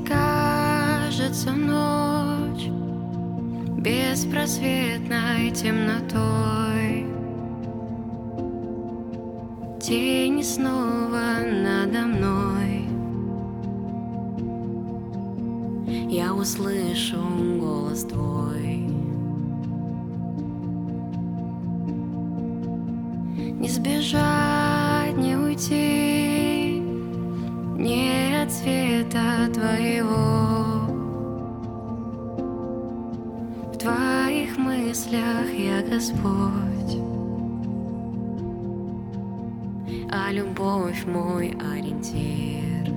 кажется ночь беспросветной темнотой, тени снова надо мной. Я услышу голос твой. Не сбежать, не уйти, не от света твоего. В твоих мыслях я Господь, а любовь мой ориентир.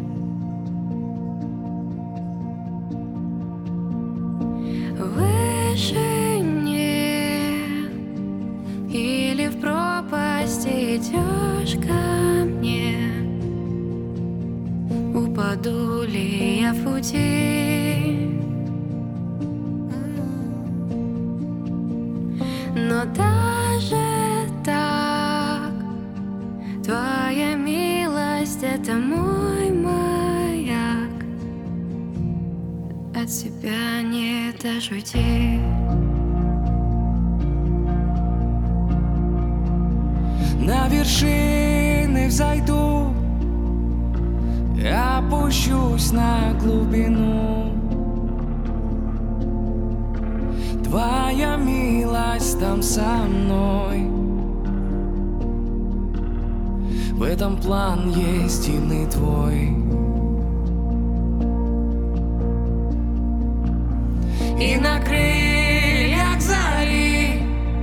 Выше нет, или в пропасть идешь ко мне. Упаду ли я в пути? Но даже так твоя милость — это мой маяк. От себя не дашь уйти. На вершины взойду, опущусь на глубину. Твоя милость там со мной. В этом план единый твой. И на крыльях зари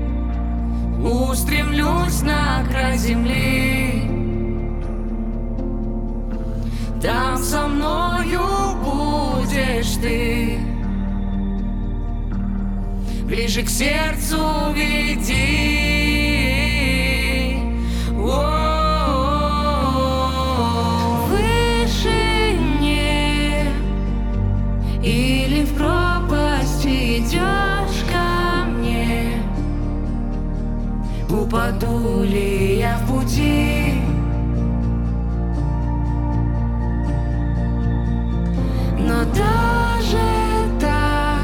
устремлюсь на край земли. Там со мною будешь ты. Ближе к сердцу веди. Выше нет, или в пропасть идешь ко мне. Упаду ли я в пути? Но даже так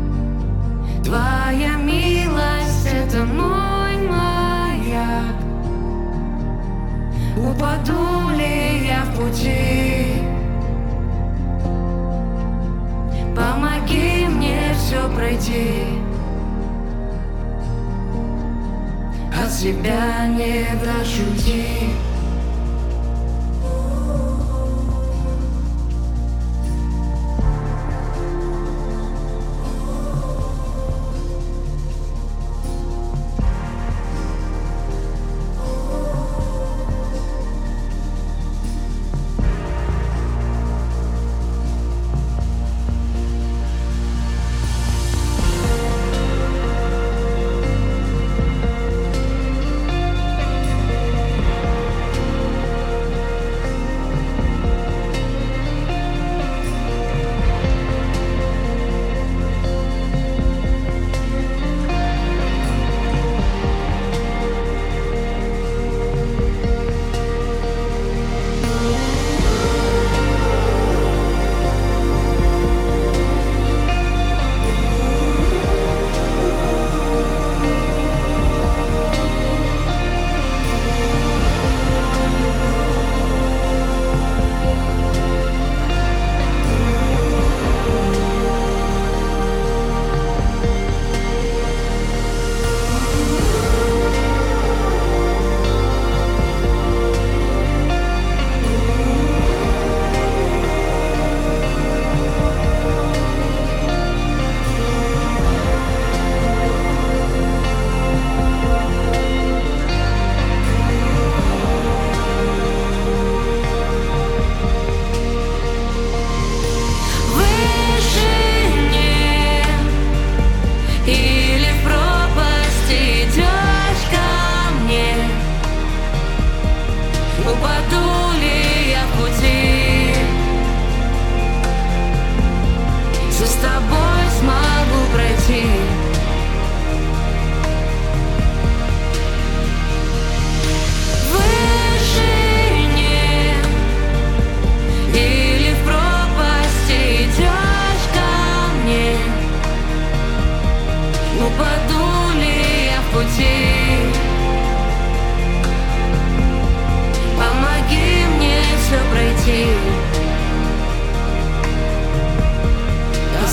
твоя милость — это мой маяк. Упаду ли я в пути? Помоги мне все пройти. От себя не дашь уйти.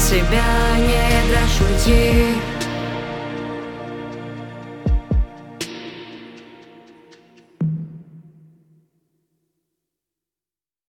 себя не дашь уйти.